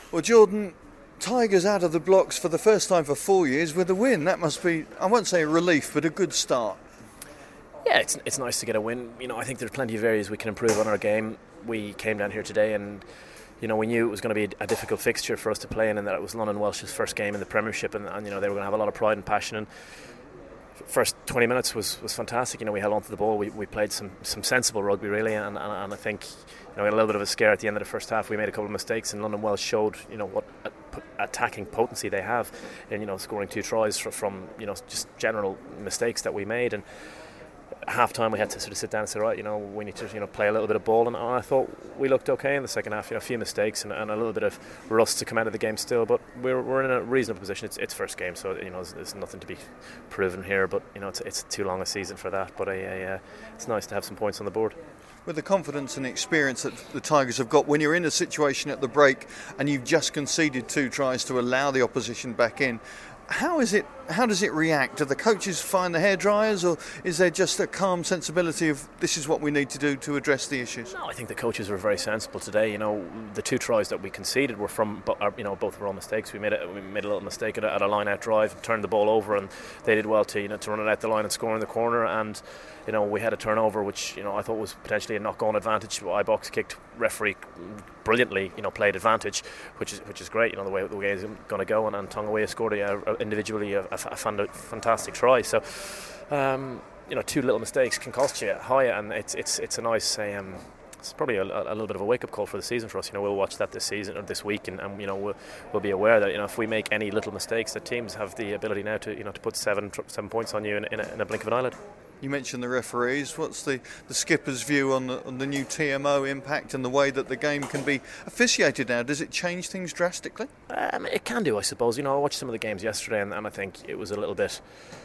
Well, Jordan, Tigers out of the blocks for the first time for 4 years with a win. That must be, I won't say a relief, but a good start. Yeah, it's nice to get a win. I think there's plenty of areas we can improve on our game. We came down here today and we knew it was going to be a difficult fixture for us to play in, and that it was London Welsh's first game in the Premiership, and they were going to have a lot of pride and passion. And first 20 minutes was fantastic. We held on to the ball. We played some sensible rugby really, and I think we had a little bit of a scare at the end of the first half. We made a couple of mistakes, and London Welsh showed what attacking potency they have, and scoring 2 tries from just general mistakes that we made. And half time we had to sort of sit down and say, right, we need to play a little bit of ball, and I thought we looked okay in the second half. A few mistakes and a little bit of rust to come out of the game still, but we're in a reasonable position. It's first game, so there's nothing to be proven here, but it's too long a season for that. But it's nice to have some points on the board. With the confidence and experience that the Tigers have got, when you're in a situation at the break and you've just conceded 2 tries to allow the opposition back in, how does it react? Do the coaches find the hairdryers, or is there just a calm sensibility of this is what we need to do to address the issues? No, I think the coaches were very sensible today. The 2 tries that we conceded were from both were all mistakes. We made a little mistake at a line-out drive, turned the ball over, and they did well to run it out the line and score in the corner. And we had a turnover which I thought was potentially a knock-on advantage. iBox kicked, referee brilliantly played advantage, which is great. The way it's going to go, and Tongawa scored individually a fantastic try. So 2 little mistakes can cost you high, and it's a nice it's probably a little bit of a wake-up call for the season for us. We'll watch that this season or this week, and we'll be aware that if we make any little mistakes, that teams have the ability now to to put 7 points on you in a blink of an eyelid. You mentioned the referees. What's the skipper's view on the new TMO impact and the way that the game can be officiated now? Does it change things drastically? It can do, I suppose. I watched some of the games yesterday, and I think it was a little bit.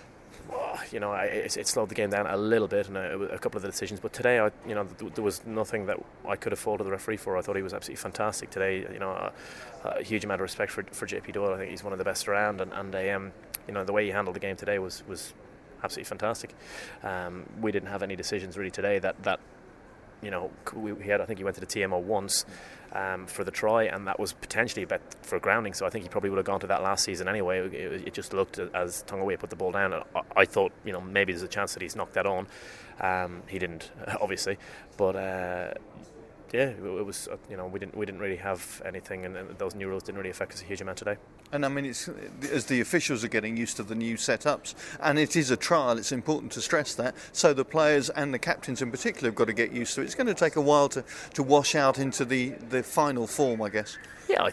It slowed the game down a little bit, and a couple of the decisions. But today, there was nothing that I could have faulted the referee for. I thought he was absolutely fantastic today. A huge amount of respect for JP Doyle. I think he's one of the best around, and the way he handled the game today was absolutely fantastic. We didn't have any decisions really today that we had. I think he went to the TMO once for the try, and that was potentially a bet for grounding, so I think he probably would have gone to that last season anyway. It just looked as Tongawa put the ball down, and I thought maybe there's a chance that he's knocked that on. He didn't, obviously, but it was we didn't really have anything, and those new rules didn't really affect us a huge amount today. And I mean, it's as the officials are getting used to the new setups, and it is a trial, it's important to stress that, so the players and the captains in particular have got to get used to it. It's going to take a while to wash out into the final form, I guess. Yeah, I